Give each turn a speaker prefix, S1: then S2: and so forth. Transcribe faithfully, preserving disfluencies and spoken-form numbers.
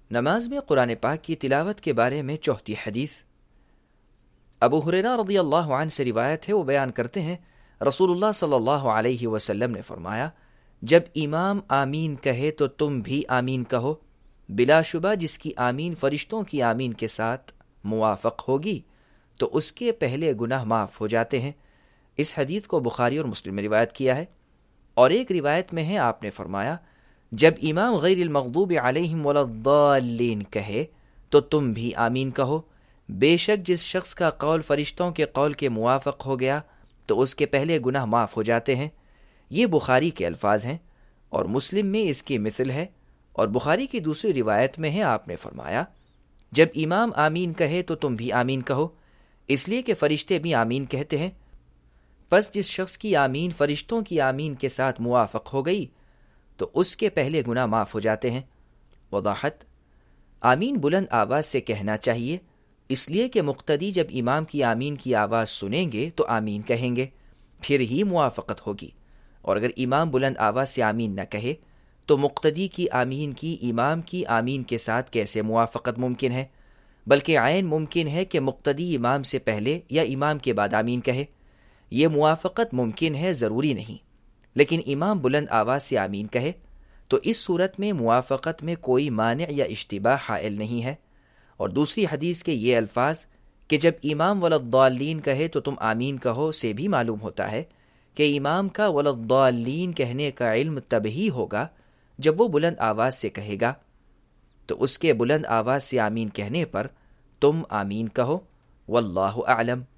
S1: نماز میں قرآن پاک کی تلاوت کے بارے میں چوتھی حدیث۔ ابو ہریرہ رضی اللہ عنہ سے روایت ہے، وہ بیان کرتے ہیں رسول اللہ صلی اللہ علیہ وسلم نے فرمایا، جب امام آمین کہے تو تم بھی آمین کہو، بلا شبہ جس کی آمین فرشتوں کی آمین کے ساتھ موافق ہوگی تو اس کے پہلے گناہ معاف ہو جاتے ہیں۔ اس حدیث کو بخاری اور مسلم میں روایت کیا ہے، اور ایک روایت میں ہے آپ نے فرمایا، جب امام غیر المغضوب علیہم ولا الضالین کہے تو تم بھی آمین کہو، بے شک جس شخص کا قول فرشتوں کے قول کے موافق ہو گیا تو اس کے پہلے گناہ معاف ہو جاتے ہیں۔ یہ بخاری کے الفاظ ہیں اور مسلم میں اس کی مثل ہے، اور بخاری کی دوسری روایت میں ہے آپ نے فرمایا، جب امام آمین کہے تو تم بھی آمین کہو، اس لیے کہ فرشتے بھی آمین کہتے ہیں، پس جس شخص کی آمین فرشتوں کی آمین کے ساتھ موافق ہو گئی تو اس کے پہلے گناہ معاف ہو جاتے ہیں۔ وضاحت: آمین بلند آواز سے کہنا چاہیے، اس لیے کہ مقتدی جب امام کی آمین کی آواز سنیں گے تو آمین کہیں گے، پھر ہی موافقت ہوگی، اور اگر امام بلند آواز سے آمین نہ کہے تو مقتدی کی آمین کی امام کی آمین کے ساتھ کیسے موافقت ممکن ہے؟ بلکہ عین ممکن ہے کہ مقتدی امام سے پہلے یا امام کے بعد آمین کہے۔ یہ موافقت ممکن ہے، ضروری نہیں، لیکن امام بلند آواز سے آمین کہے تو اس صورت میں موافقت میں کوئی مانع یا اشتباہ حائل نہیں ہے۔ اور دوسری حدیث کے یہ الفاظ کہ جب امام ولضالین کہے تو تم آمین کہو سے بھی معلوم ہوتا ہے کہ امام کا ولضالین کہنے کا علم تب ہی ہوگا جب وہ بلند آواز سے کہے گا، تو اس کے بلند آواز سے آمین کہنے پر تم آمین کہو۔ واللہ اعلم۔